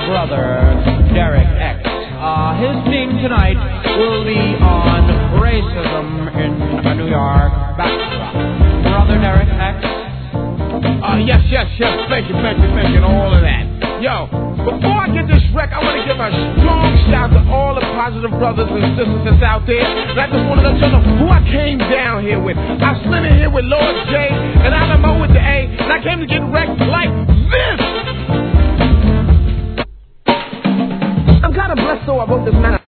brother, Derek X. His theme tonight will be on racism in New York backdrop. Brother Derek X. Yes. Thank you, and all of that. Yo, before I get this wreck, I want to give a strong shout to all the positive brothers and sisters that's out there. And I just want to let you know who I came down here with. I slid in here with Lord J, and I'm O with the A, and I came to get wrecked like this. I'm kind of blessed, so I wrote this man.